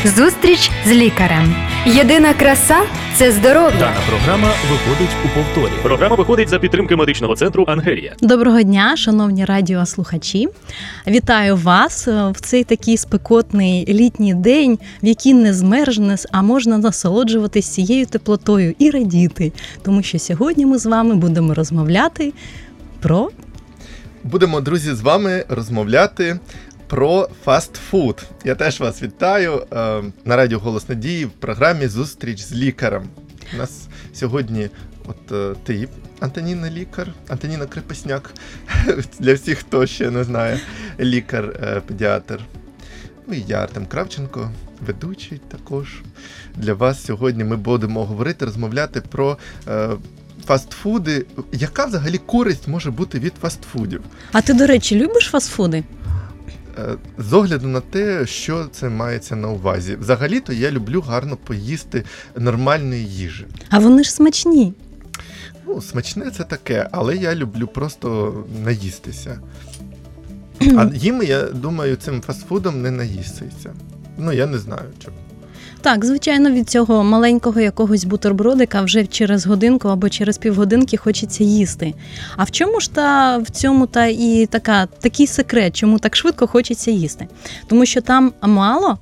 Зустріч з лікарем. Єдина краса – це здоров'я. Дана програма виходить у повторі. Програма виходить за підтримки медичного центру «Ангелія». Доброго дня, шановні радіослухачі. Вітаю вас в цей такий спекотний літній день, в який не змерзнеш, а можна насолоджуватись цією теплотою і радіти. Тому що сьогодні ми з вами будемо розмовляти про... Будемо, друзі, з вами розмовляти про фастфуд. Я теж вас вітаю на радіо «Голос Надії» в програмі «Зустріч з лікарем». У нас сьогодні ти, Антоніна, лікар, Антоніна Крепесняк, для всіх, хто ще не знає, лікар-педіатр. Ну і я, Артем Кравченко, ведучий також. Для вас сьогодні ми будемо говорити, розмовляти про фастфуди. Яка взагалі користь може бути від фастфудів? А ти, до речі, любиш фастфуди? З огляду на те, що це мається на увазі. Взагалі-то я люблю гарно поїсти нормальної їжі. А вони ж смачні. Ну, смачне це таке, але я люблю просто наїстися. А їм, я думаю, цим фастфудом не наїстися. Ну, я не знаю, чому. Так, звичайно, від цього маленького якогось бутербродика вже через годинку або через півгодинки хочеться їсти. А в чому ж в цьому і такий секрет, чому так швидко хочеться їсти? Тому що там мало,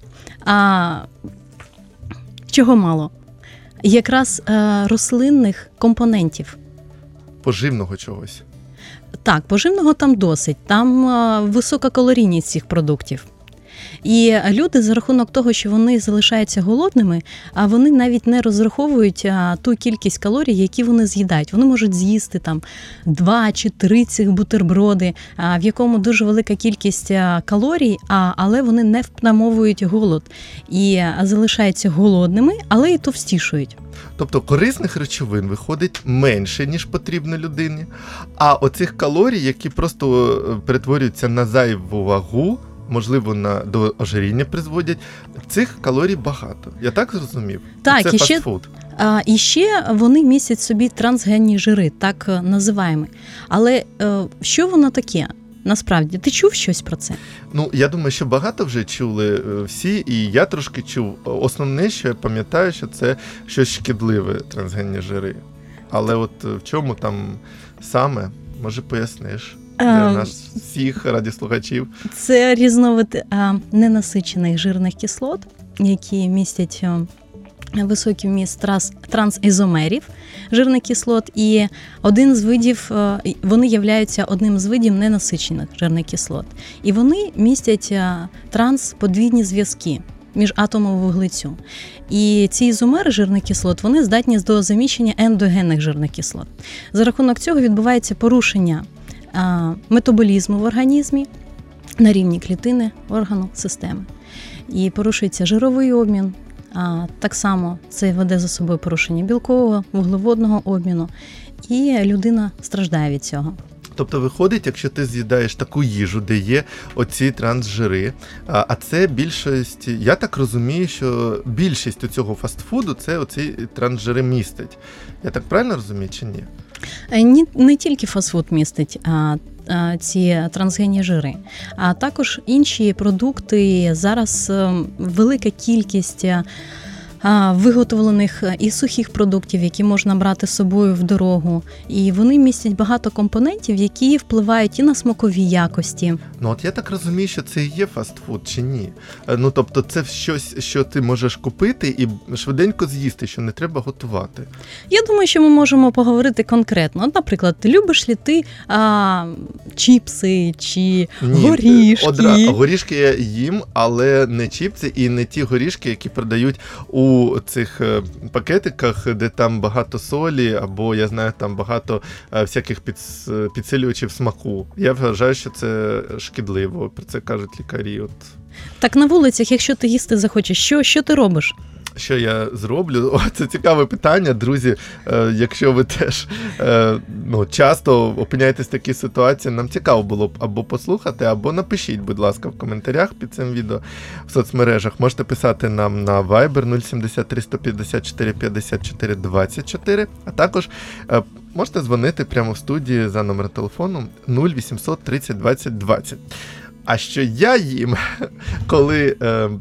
чого мало? Якраз рослинних компонентів. Поживного чогось. Так, поживного там досить, там висока калорійність цих продуктів. І люди за рахунок того, що вони залишаються голодними, а вони навіть не розраховують ту кількість калорій, які вони з'їдають. Вони можуть з'їсти там 2 чи 3 цих бутерброди, в якому дуже велика кількість калорій, але вони не втамовують голод. І залишаються голодними, але і товстішують. Тобто корисних речовин виходить менше, ніж потрібно людині, а оцих калорій, які просто перетворюються на зайву вагу, можливо, до ожиріння призводять, цих калорій багато. Я так зрозумів? Так, це фастфуд. І ще вони містять собі трансгенні жири, так називаємо. Але що воно таке? Насправді, ти чув щось про це? Ну, я думаю, що багато вже чули всі, і я трошки чув. Основне, що я пам'ятаю, що це щось шкідливе, трансгенні жири. Але от в чому там саме, може поясниш? Для нас всіх радіослухачів. Це різновид ненасичених жирних кислот, які містять високий вміст трансізомерів жирних кислот, і один з видів, вони являються одним з видів ненасичених жирних кислот. І вони містять трансподвійні зв'язки між атомом вуглецю. І ці ізомери жирних кислот, вони здатні до заміщення ендогенних жирних кислот. За рахунок цього відбувається порушення метаболізму в організмі на рівні клітини, органу, системи. І порушується жировий обмін, так само це веде за собою порушення білкового, вуглеводного обміну, і людина страждає від цього. Тобто виходить, якщо ти з'їдаєш таку їжу, де є оці трансжири, а це більшість, я так розумію, що більшість цього фастфуду це оці трансжири містить. Я так правильно розумію чи ні? Не тільки фастфуд містить ці трансгенні жири, а також інші продукти. Зараз велика кількість виготовлених і сухих продуктів, які можна брати з собою в дорогу. І вони містять багато компонентів, які впливають і на смакові якості. Ну от я так розумію, що це і є фастфуд, чи ні? Ну тобто це щось, що ти можеш купити і швиденько з'їсти, що не треба готувати. Я думаю, що ми можемо поговорити конкретно. От, наприклад, любиш ли ти чіпси чи горішки? Горішки я їм, але не чіпси і не ті горішки, які продають у цих пакетиках, де там багато солі, або, я знаю, там багато всяких підсилювачів смаку. Я вважаю, що це шкідливо, про це кажуть лікарі. Так на вулицях, якщо ти їсти захочеш, що ти робиш? Що я зроблю? Це цікаве питання, друзі. Якщо ви теж часто опиняєтесь в такій ситуації, нам цікаво було б або послухати, або напишіть, будь ласка, в коментарях під цим відео в соцмережах. Можете писати нам на Viber 073 154 54 24, а також можете дзвонити прямо в студії за номером телефону 0800 30 20 20. А що я їм, коли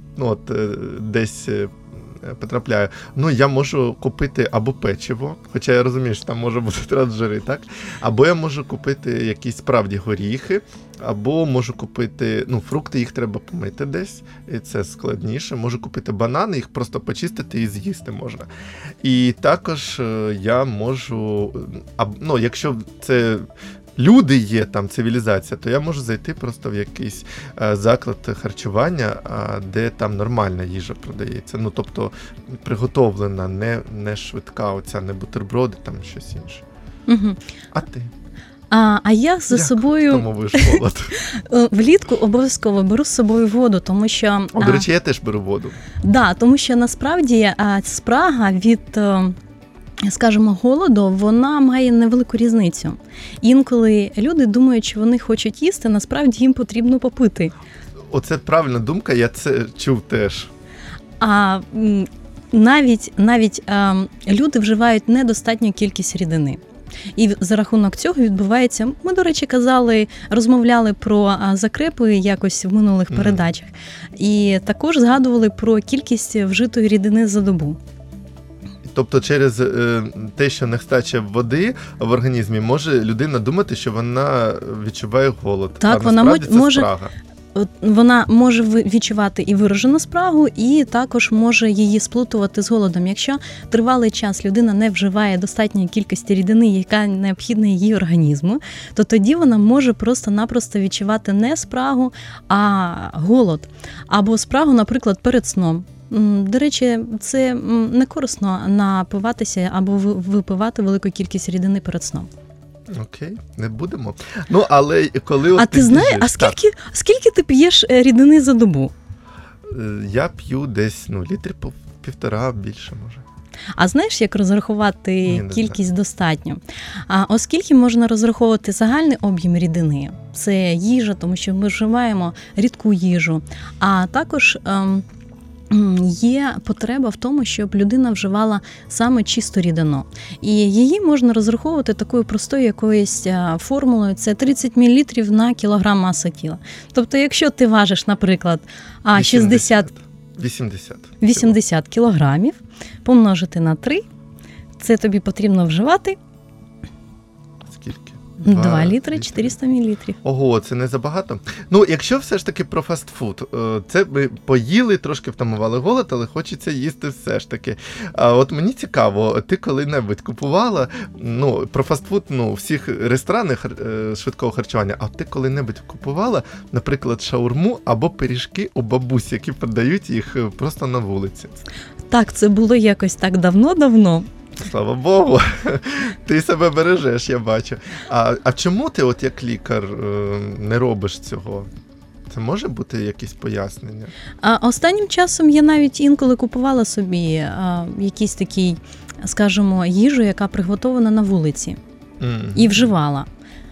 десь потрапляю, я можу купити або печиво, хоча я розумію, що там може бути трансжири, так? Або я можу купити якісь справді горіхи, або можу купити, фрукти, їх треба помити десь, і це складніше. Можу купити банани, їх просто почистити і з'їсти можна. І також я можу, якщо це люди є, там цивілізація, то я можу зайти просто в якийсь заклад харчування, де там нормальна їжа продається. Тобто приготовлена, не швидка оця, не бутерброди, там щось інше. Угу. А ти? А я за собою Втомовуєш голод? Влітку обов'язково беру з собою воду, тому що... До речі, я теж беру воду. Да, тому що насправді спрага від, скажімо, голоду, вона має невелику різницю. Інколи люди думають, що вони хочуть їсти, насправді їм потрібно попити. Оце правильна думка, я це чув теж. А навіть люди вживають недостатню кількість рідини. І за рахунок цього відбувається, ми, до речі, розмовляли про закрепи якось в минулих передачах. І також згадували про кількість вжитої рідини за добу. Тобто через те, що нестача води в організмі, може людина думати, що вона відчуває голод. Так, а насправді це спрага. Вона може відчувати і виражену спрагу, і також може її сплутувати з голодом. Якщо тривалий час людина не вживає достатньої кількості рідини, яка необхідна її організму, то тоді вона може просто-напросто відчувати не спрагу, а голод. Або спрагу, наприклад, перед сном. До речі, це не корисно напиватися або випивати велику кількість рідини перед сном. Окей, не будемо. Але коли... А ти знаєш, скільки ти п'єш рідини за добу? Я п'ю десь, літрів півтора, більше може. А знаєш, як розрахувати кількість достатньо? Оскільки можна розраховувати загальний об'єм рідини, це їжа, тому що ми вживаємо рідку їжу, а також... Є потреба в тому, щоб людина вживала саме чисту рідину. І її можна розраховувати такою простою якоюсь формулою. Це 30 мл на кілограм маси тіла. Тобто, якщо ти важиш, наприклад, 80 кілограмів, помножити на 3, це тобі потрібно вживати... Скільки? 2 літри 400 мл. Ого, це не забагато. Якщо все ж таки про фастфуд, це ми поїли, трошки втамували голод, але хочеться їсти все ж таки. От мені цікаво, ти коли-небудь купувала, про фастфуд, в всіх ресторанах швидкого харчування, а ти коли-небудь купувала, наприклад, шаурму або пиріжки у бабусь, які продають їх просто на вулиці? Так, це було якось так давно-давно. Слава Богу, ти себе бережеш, я бачу. А чому ти, як лікар, не робиш цього? Це може бути якісь пояснення? Останнім часом я навіть інколи купувала собі якийсь такий, скажімо, їжу, яка приготована на вулиці. І вживала.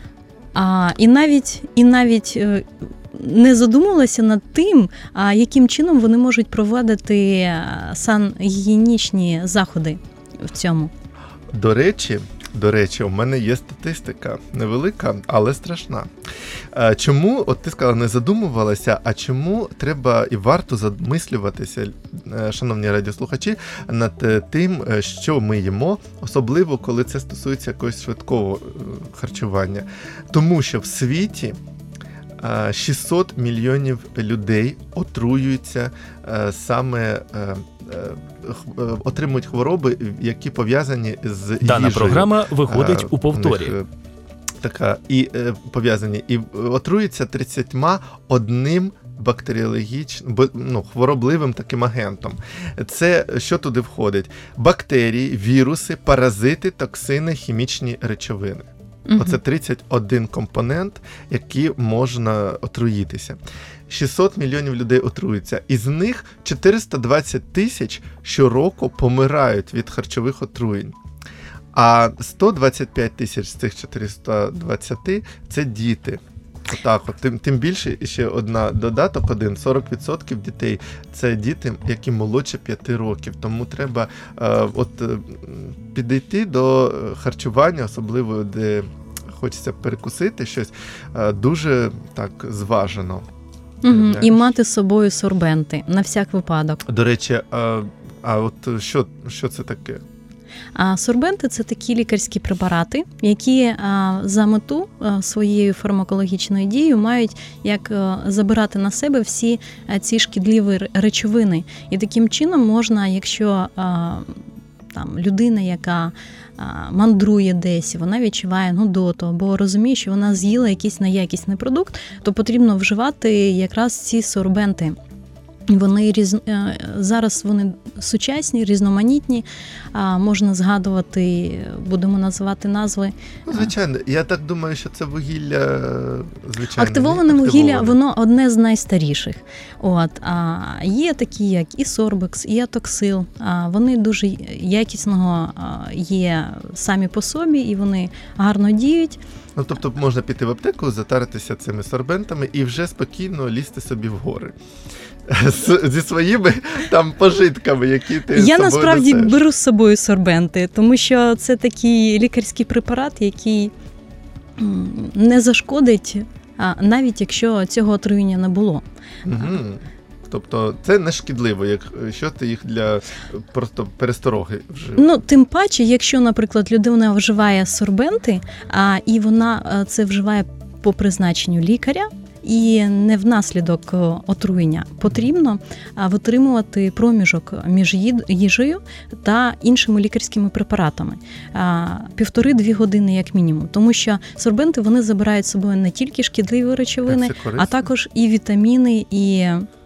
І навіть не задумувалася над тим, яким чином вони можуть проводити сангігієнічні заходи в цьому. До речі, у мене є статистика невелика, але страшна. Чому, ти сказала, не задумувалася, а чому треба і варто замислюватися, шановні радіослухачі, над тим, що ми їмо, особливо, коли це стосується якогось швидкого харчування. Тому що в світі 600 мільйонів людей отруюються саме, отримують хвороби, які пов'язані з їжею. Дана програма виходить у повторі. Пов'язані. І отруються 31 бактеріологічним, хворобливим таким агентом. Це що туди входить? Бактерії, віруси, паразити, токсини, хімічні речовини. Оце 31 компонент, які можна отруїтися. 600 мільйонів людей отруються. Із них 420 тисяч щороку помирають від харчових отруєнь. А 125 тисяч з цих 420 – це діти. Тим більше, ще додаток 40% дітей – це діти, які молодше 5 років. Тому треба підійти до харчування, особливо де хочеться перекусити щось, дуже так зважено. І мати з собою сорбенти на всяк випадок. До речі, от що це таке? А сорбенти – це такі лікарські препарати, які за мету своєю фармакологічною дією мають як забирати на себе всі ці шкідливі речовини. І таким чином можна, якщо там людина, яка мандрує десь, вона відчуває нудоту, або розуміє, що вона з'їла якийсь неякісний продукт, то потрібно вживати якраз ці сорбенти. Вони зараз вони сучасні, різноманітні, можна згадувати, будемо називати назви. Звичайно, я так думаю, що це вугілля, звичайно. Активоване вугілля, воно одне з найстаріших. Є такі, як і сорбекс, і атоксил. Вони дуже якісного є самі по собі, і вони гарно діють. Ну, тобто можна піти в аптеку, затаритися цими сорбентами і вже спокійно лізти собі в гори. Зі своїми там пожитками, які ти з собою насправді несеш. Беру з собою сорбенти, тому що це такий лікарський препарат, який не зашкодить, навіть якщо цього отруєння не було. Угу. Тобто це не шкідливо, якщо ти їх для просто перестороги вжив. Ну, тим паче, якщо, наприклад, людина вживає сорбенти, і вона це вживає по призначенню лікаря, і не внаслідок отруєння, потрібно витримувати проміжок між їжею та іншими лікарськими препаратами. 1,5-2 години як мінімум. Тому що сорбенти, вони забирають з собою не тільки шкідливі речовини, а також і вітаміни, і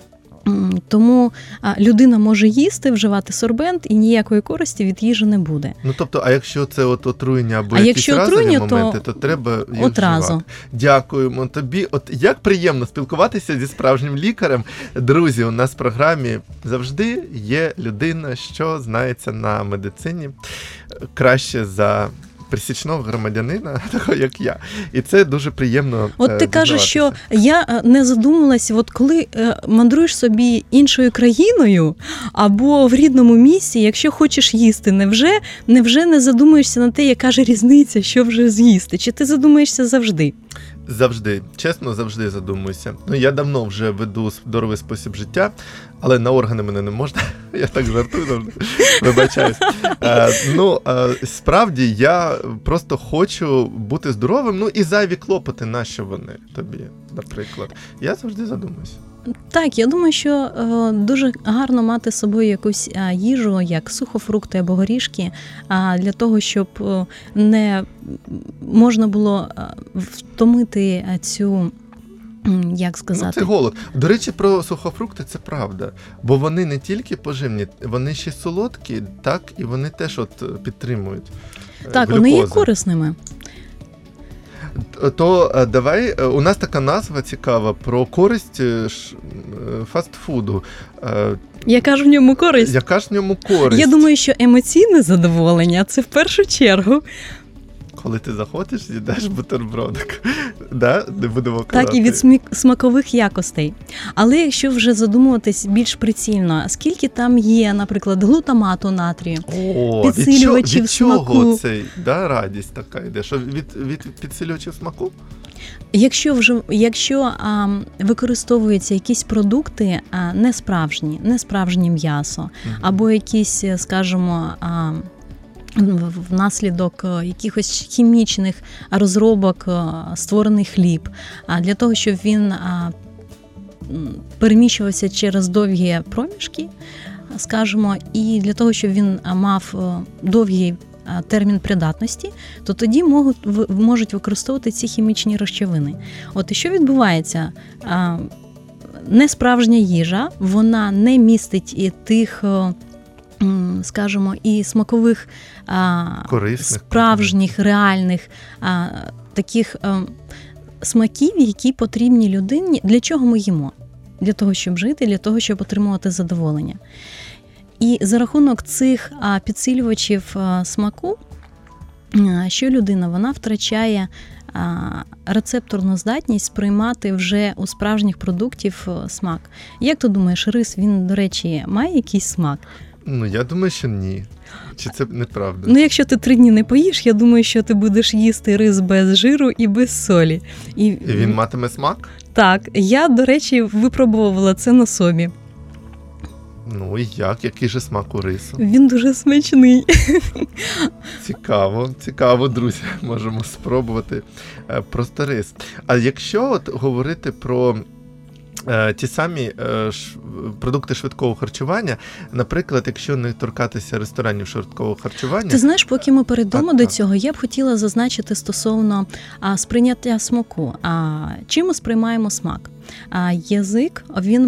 тому людина може їсти, вживати сорбент, і ніякої користі від їжі не буде. Ну, тобто, а якщо це от отруєння або якісь разові моменти, то треба їх вживати. Дякуємо тобі. От як приємно спілкуватися зі справжнім лікарем. Друзі, у нас в програмі завжди є людина, що знається на медицині краще за пересічного громадянина, такого як я. І це дуже приємно. От ти кажеш, що я не задумалася, от коли мандруєш собі іншою країною або в рідному місці, якщо хочеш їсти, невже не задумуєшся на те, яка ж різниця, що вже з'їсти? Чи ти задумаєшся завжди? Завжди. Чесно, завжди задумуюся. Ну, я давно вже веду здоровий спосіб життя, але на органи мене не можна. Я так жартую завжди. Вибачаюсь. Справді, я просто хочу бути здоровим, ну і зайві клопоти, нащо вони тобі, наприклад. Я завжди задумуюся. Так, я думаю, що дуже гарно мати з собою якусь їжу, як сухофрукти або горішки, для того, щоб не можна було втомити цю, як сказати... Ну, це голод. До речі, про сухофрукти це правда, бо вони не тільки поживні, вони ще солодкі, так, і вони теж от підтримують Так, глюкозу. Вони є корисними. То давай, у нас така назва цікава про користь фастфуду. Яка ж в ньому користь? Яка ж в ньому користь? Я думаю, що емоційне задоволення – це в першу чергу. Коли ти заходиш, з'їдаєш бутербродик. Да? Не будемо казати. Так, і від смакових якостей. Але якщо вже задумуватись більш прицільно, скільки там є, наприклад, глутамату натрію, підсилювачів смаку. Від чого цей радість така йде? Що від підсилювачів смаку? Якщо використовуються якісь продукти не справжнє м'ясо, або якісь, скажімо, внаслідок якихось хімічних розробок створений хліб, для того, щоб він переміщувався через довгі проміжки, скажімо, і для того, щоб він мав довгий термін придатності, то тоді можуть використовувати ці хімічні речовини. От і що відбувається? Несправжня їжа, вона не містить і тих, скажімо, і смакових, корисних, справжніх, реальних таких смаків, які потрібні людині. Для чого ми їмо? Для того, щоб жити, для того, щоб отримувати задоволення. І за рахунок цих підсилювачів смаку, що людина? Вона втрачає рецепторну здатність сприймати вже у справжніх продуктів смак. Як ти думаєш, рис, він, до речі, має якийсь смак? Ну, я думаю, що ні. Чи це неправда? Ну, якщо ти 3 дні не поїш, я думаю, що ти будеш їсти рис без жиру і без солі. І він матиме смак? Так, я, до речі, випробовувала це на собі. Ну і як? Який же смак у рису? Він дуже смачний. Цікаво, друзі, можемо спробувати просто рис. А якщо от говорити про ті самі продукти швидкого харчування, наприклад, якщо не торкатися ресторанів швидкого харчування... Ти знаєш, поки ми перейдемо до цього, я б хотіла зазначити стосовно сприйняття смаку. Чим ми сприймаємо смак? Язик, він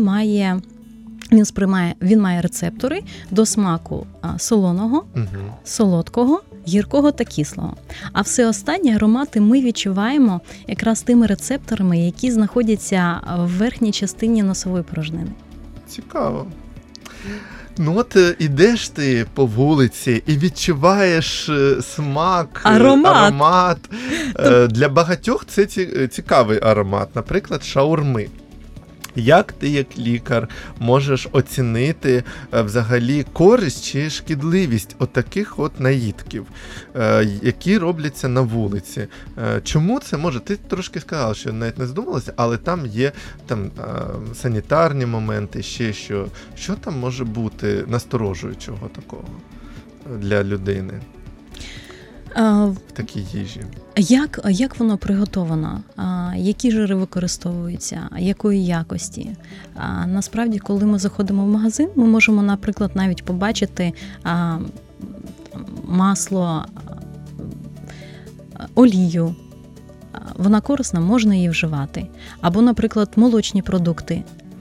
має рецептори до смаку солоного, солодкого, гіркого та кислого. А все останнє аромати ми відчуваємо якраз тими рецепторами, які знаходяться в верхній частині носової порожнини. Цікаво. Ну от ідеш ти по вулиці і відчуваєш смак, аромат. Для багатьох це цікавий аромат, наприклад, шаурми. Як ти, як лікар, можеш оцінити взагалі користь чи шкідливість отаких от наїдків, які робляться на вулиці? Чому це може? Ти трошки сказала, що навіть не задумалася, але там є санітарні моменти, ще що. Що там може бути насторожуючого такого для людини в такій їжі? Як воно приготовано? Які жири використовуються? Якої якості? Насправді, коли ми заходимо в магазин, ми можемо, наприклад, навіть побачити масло, олію. Вона корисна, можна її вживати. Або, наприклад, молочні продукти.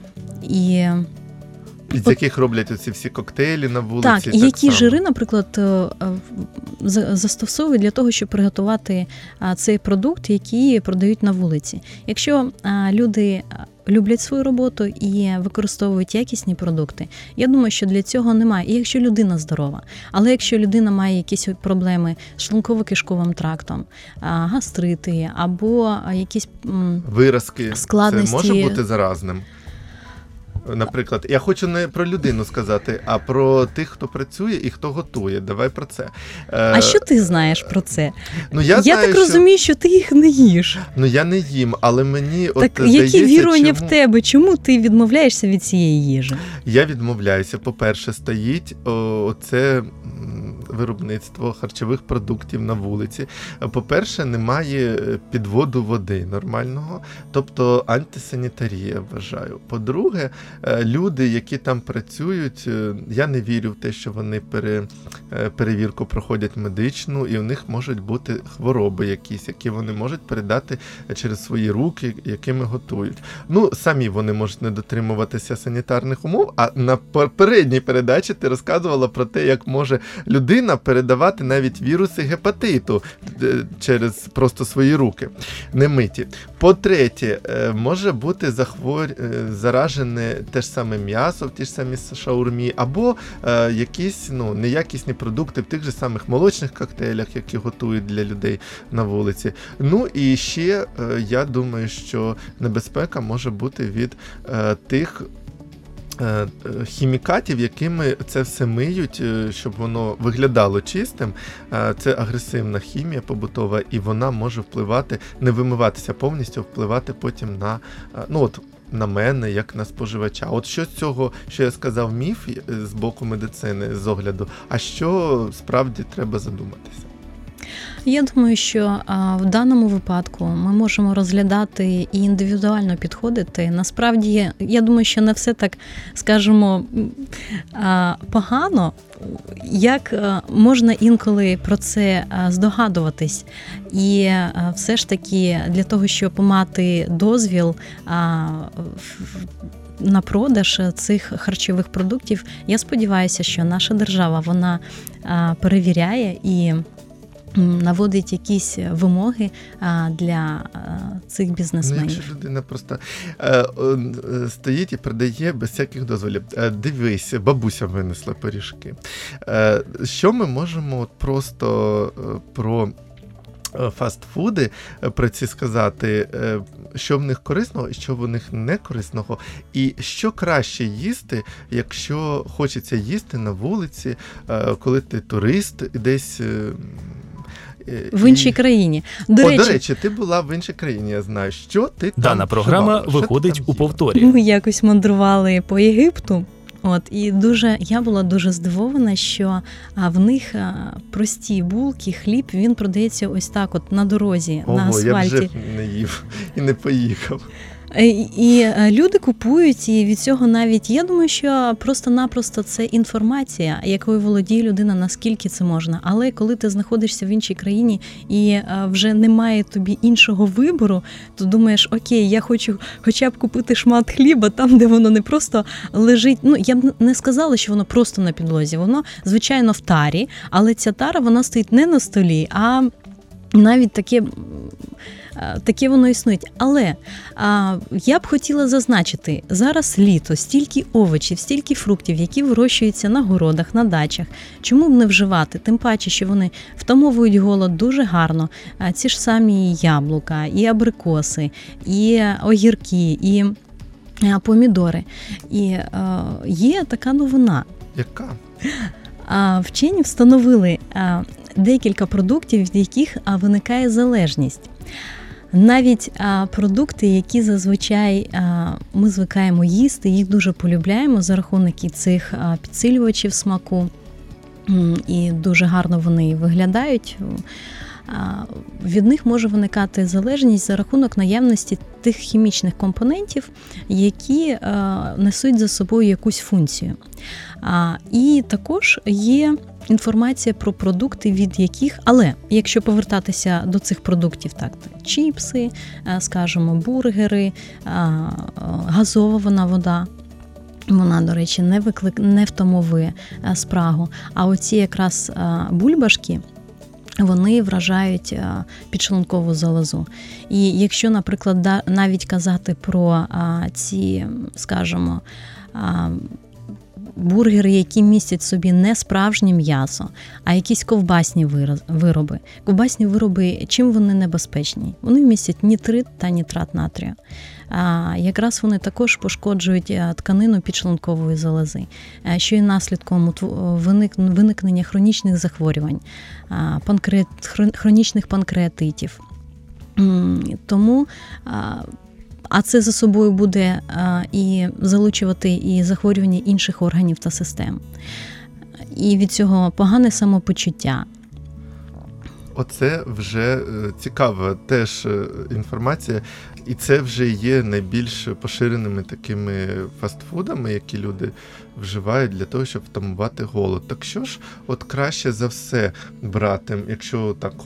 З яких роблять оці всі коктейлі на вулиці. Так, і які жири, наприклад, застосовують для того, щоб приготувати цей продукт, який продають на вулиці. Якщо люди люблять свою роботу і використовують якісні продукти, я думаю, що для цього немає. І якщо людина здорова. Але якщо людина має якісь проблеми з шлунково-кишковим трактом, гастрити або якісь виразки, складності... це може бути заразним? Наприклад, я хочу не про людину сказати, а про тих, хто працює і хто готує. Давай про це. А що ти знаєш про це? Я так розумію, що ти їх не їш. Я не їм, але мені так які вірування в тебе? Чому ти відмовляєшся від цієї їжі? Я відмовляюся. По-перше, стоїть оце виробництво харчових продуктів на вулиці. По-перше, немає підводу води нормального, тобто антисанітарія, вважаю. По-друге, люди, які там працюють, я не вірю в те, що вони перевірку проходять медичну, і в них можуть бути хвороби якісь, які вони можуть передати через свої руки, якими готують. Самі вони можуть не дотримуватися санітарних умов, а на попередній передачі ти розказувала про те, як може людина передавати навіть віруси гепатиту через просто свої руки, немиті. По-третє, може бути заражене те ж саме м'ясо в тій ж самій шаурмі, або якісь неякісні продукти в тих же самих молочних коктейлях, які готують для людей на вулиці. І ще, я думаю, що небезпека може бути від тих хімікатів, якими це все миють, щоб воно виглядало чистим. Це агресивна хімія побутова, і вона може впливати, не вимиватися повністю, впливати потім на мене, як на споживача. От що з цього, що я сказав, міф з боку медицини, з огляду, а що справді треба задуматися? Я думаю, що в даному випадку ми можемо розглядати і індивідуально підходити. Насправді, я думаю, що не все так, скажімо, погано, як можна інколи про це здогадуватись. І все ж таки для того, щоб мати дозвіл на продаж цих харчових продуктів, я сподіваюся, що наша держава, вона перевіряє і наводить якісь вимоги для цих бізнесменів. Якщо людина просто стоїть і продає без всяких дозволів. Дивись, бабуся винесла пиріжки. Що ми можемо просто про фастфуди про ці сказати, що в них корисного і що в них не корисного, і що краще їсти, якщо хочеться їсти на вулиці, коли ти турист десь. В іншій країні. До речі, ти була в іншій країні, я знаю. Що ти там Дана програма вживала? виходить у повторі. Ми якось мандрували по Єгипту. І я була дуже здивована, що в них прості булки, хліб, він продається ось так от на дорозі, на асфальті. Я вже не їв і не поїхав. І люди купують, і від цього навіть, я думаю, що просто-напросто це інформація, якою володіє людина, наскільки це можна. Але коли ти знаходишся в іншій країні і вже немає тобі іншого вибору, то думаєш, окей, я хочу хоча б купити шмат хліба там, де воно не просто лежить. Я б не сказала, що воно просто на підлозі. Воно, звичайно, в тарі, але ця тара, вона стоїть не на столі, а навіть таке воно існує. Але я б хотіла зазначити, зараз літо, стільки овочів, стільки фруктів, які вирощуються на городах, на дачах. Чому б не вживати? Тим паче, що вони втамовують голод дуже гарно. Ці ж самі яблука, і абрикоси, і огірки, і помідори. І є така новина. Яка? Вчені встановили декілька продуктів, від яких виникає залежність. Навіть продукти, які зазвичай ми звикаємо їсти, їх дуже полюбляємо за рахунок і цих підсилювачів смаку, і дуже гарно вони виглядають. Від них може виникати залежність за рахунок наявності тих хімічних компонентів, які несуть за собою якусь функцію. І також є інформація про продукти, від яких, але якщо повертатися до цих продуктів, так, чіпси, скажімо, бургери, газована вода, вона, до речі, не втамовує спрагу. А оці якраз бульбашки, вони вражають підшлункову залозу. І якщо, наприклад, навіть казати про ці, скажімо, бургери, які містять в собі не справжнє м'ясо, а якісь ковбасні вироби. Ковбасні вироби, чим вони небезпечні? Вони містять нітрит та нітрат натрію. Якраз вони також пошкоджують тканину підшлункової залози, що є наслідком виникнення хронічних захворювань, хронічних панкреатитів. Тому а це за собою буде і залучувати і захворювання інших органів та систем. І від цього погане самопочуття. Оце вже цікава теж інформація, і це вже є найбільш поширеними такими фастфудами, які люди вживають для того, щоб втамувати голод. Так що ж от краще за все брати, якщо так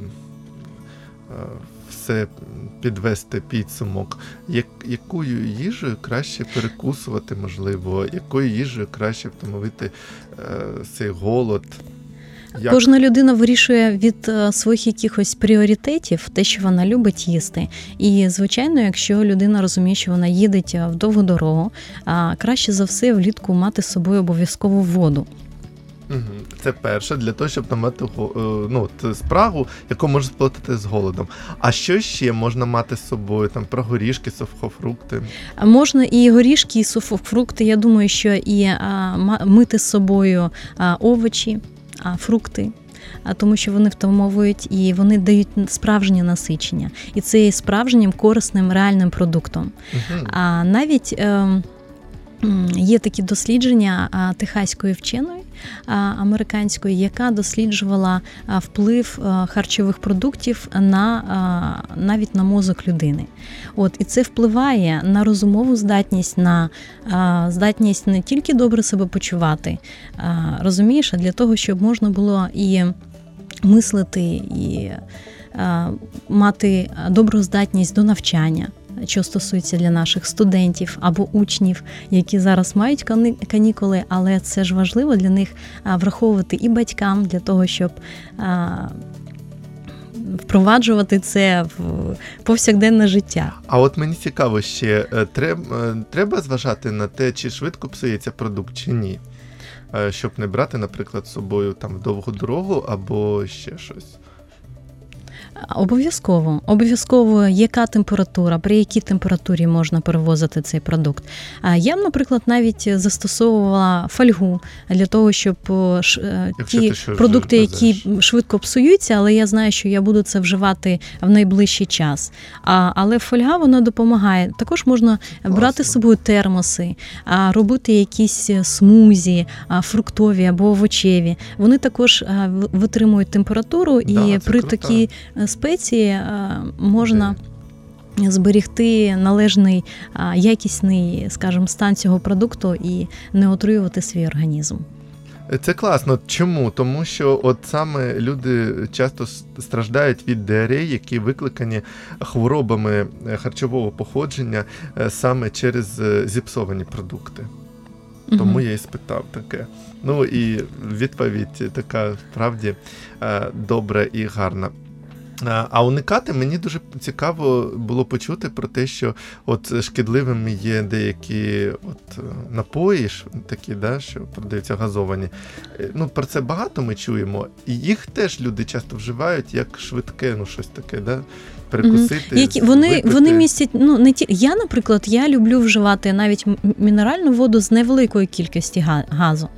все підвести підсумок, якою їжею краще перекусувати, можливо, якою їжею краще втамувати цей голод? Кожна людина вирішує від своїх якихось пріоритетів те, що вона любить їсти. І, звичайно, якщо людина розуміє, що вона їде в довгу дорогу, краще за все влітку мати з собою обов'язково воду. Це перше, для того, щоб мати спрагу, яку можна сплатити з голодом. А що ще можна мати з собою? Там про горішки, сухофрукти? Можна і горішки, і сухофрукти. Я думаю, що і мити з собою овочі, фрукти, тому що вони втамовують і вони дають справжнє насичення. І це є справжнім, корисним, реальним продуктом. А навіть є такі дослідження техаської вченої, американської, яка досліджувала вплив харчових продуктів навіть на мозок людини. І це впливає на розумову здатність, на здатність не тільки добре себе почувати, розумієш, а для того, щоб можна було і мислити, і мати добру здатність до навчання, що стосується для наших студентів або учнів, які зараз мають канікули, але це ж важливо для них враховувати і батькам, для того, щоб впроваджувати це в повсякденне життя. А от мені цікаво ще, треба зважати на те, чи швидко псується продукт, чи ні? Щоб не брати, наприклад, з собою там в довгу дорогу або ще щось. Обов'язково, яка температура, при якій температурі можна перевозити цей продукт. Я, наприклад, навіть застосовувала фольгу для того, щоб ті продукти, які швидко псуються, але я знаю, що я буду це вживати в найближчий час. Але фольга, вона допомагає. Також можна брати з собою термоси, робити якісь смузі, фруктові або овочеві. Вони також витримують температуру, і при такій спеції можна зберегти належний, якісний, скажімо, стан цього продукту і не отруювати свій організм. Це класно. Чому? Тому що от саме люди часто страждають від діареї, які викликані хворобами харчового походження саме через зіпсовані продукти. Тому я і спитав таке. Ну і відповідь така, справді, добра і гарна. А уникати мені дуже цікаво було почути про те, що от шкідливими є деякі от напої, такі, да, що продаються газовані. Ну, про це багато ми чуємо. І їх теж люди часто вживають як швидке, ну щось таке, да? Перекусити, вони містять, ну, не ті. Я, наприклад, люблю вживати навіть мінеральну воду з невеликої кількості газу.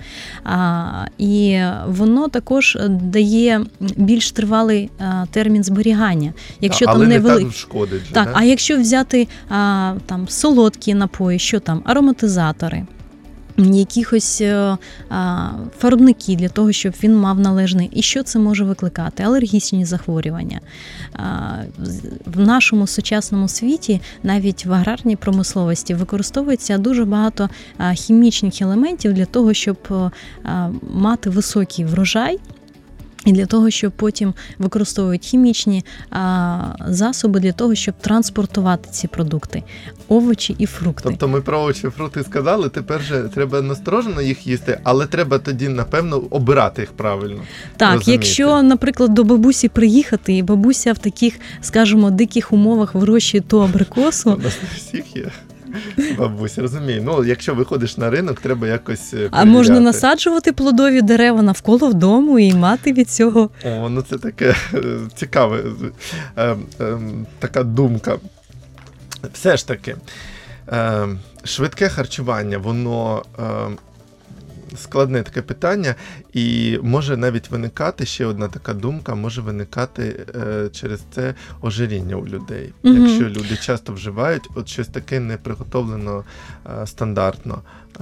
І воно також дає більш тривалий термін зберігання. Якщо але там не так шкодить. Так, а якщо взяти там солодкі напої, що там, ароматизатори, якихось фарбники для того, щоб він мав належний. І що це може викликати? Алергічні захворювання. В нашому сучасному світі, навіть в аграрній промисловості, використовується дуже багато хімічних елементів для того, щоб мати високий врожай, і для того, щоб потім використовують хімічні засоби для того, щоб транспортувати ці продукти, овочі і фрукти. Тобто ми про овочі і фрукти сказали, тепер же треба насторожено їх їсти, але треба тоді, напевно, обирати їх правильно. Так, розуміти. Якщо, наприклад, до бабусі приїхати, і бабуся в таких, скажімо, диких умовах вирощує ту абрикосу. У нас не всіх є. Бабуся, розумію. Ну, якщо виходиш на ринок, треба якось перевіряти. А можна насаджувати плодові дерева навколо вдому і мати від цього. О, ну це таке цікаве, така думка. Все ж таки, швидке харчування, воно складне таке питання, і може навіть виникати, ще одна така думка, може виникати через це ожиріння у людей. Якщо люди часто вживають от щось таке не приготовлено стандартно.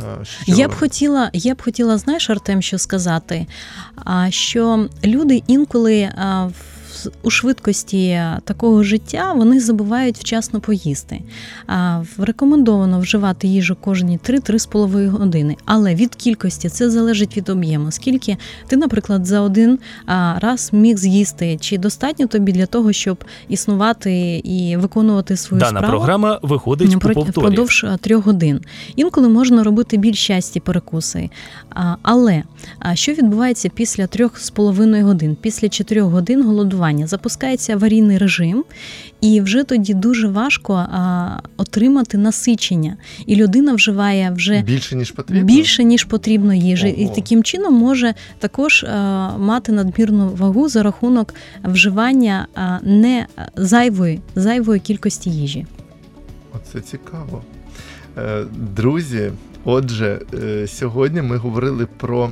Я б хотіла, знаєш, Артем, що сказати, що люди інколи у швидкості такого життя вони забувають вчасно поїсти. Рекомендовано вживати їжу кожні 3-3,5 години. Але від кількості це залежить від об'єму. Скільки ти, наприклад, за один раз міг з'їсти, чи достатньо тобі для того, щоб існувати і виконувати свою справу? Дана програма виходить у повторі. Впродовж 3 годин. Інколи можна робити більш часті перекуси. Але що відбувається після 3,5 годин? Після 4 годин голодування запускається аварійний режим, і вже тоді дуже важко отримати насичення. І людина вживає вже більше, ніж потрібно їжі. Ого. І таким чином може також мати надмірну вагу за рахунок вживання не зайвої кількості їжі. Оце цікаво. Друзі, отже, сьогодні ми говорили про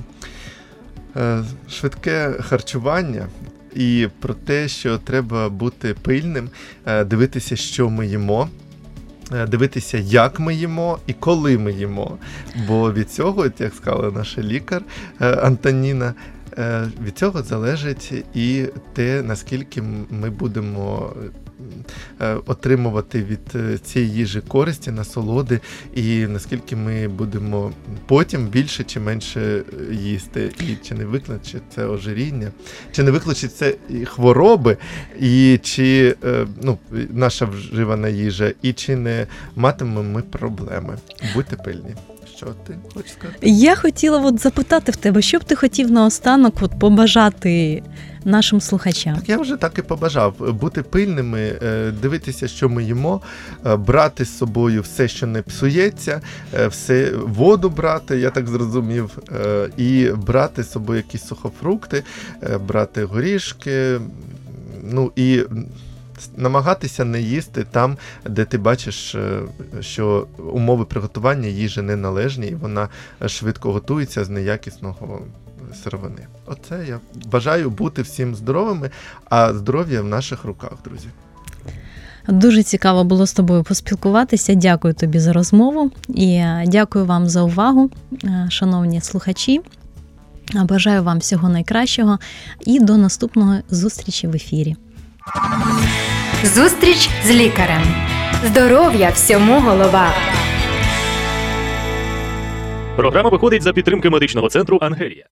швидке харчування і про те, що треба бути пильним, дивитися, що ми їмо, дивитися, як ми їмо і коли ми їмо. Бо від цього, як сказала наша лікар Антоніна, від цього залежить і те, наскільки ми будемо отримувати від цієї їжі користі, насолоди, і наскільки ми будемо потім більше чи менше їсти. І чи не викличе це ожиріння, чи не викличе це хвороби, і чи наша вживана їжа, і чи не матимемо ми проблеми. Будьте пильні. Що ти хочеш сказати? Я хотіла запитати в тебе, що б ти хотів наостанок побажати нашим слухачам? Так я вже так і побажав. Бути пильними, дивитися, що ми їмо, брати з собою все, що не псується, воду брати, я так зрозумів, і брати з собою якісь сухофрукти, брати горішки, Ну і намагатися не їсти там, де ти бачиш, що умови приготування їжі неналежні, і вона швидко готується з неякісного сировини. Оце я бажаю бути всім здоровими, а здоров'я в наших руках, друзі. Дуже цікаво було з тобою поспілкуватися. Дякую тобі за розмову і дякую вам за увагу, шановні слухачі. Бажаю вам всього найкращого і до наступної зустрічі в ефірі. Зустріч з лікарем. Здоров'я всьому голова. Програма виходить за підтримки медичного центру «Ангелія».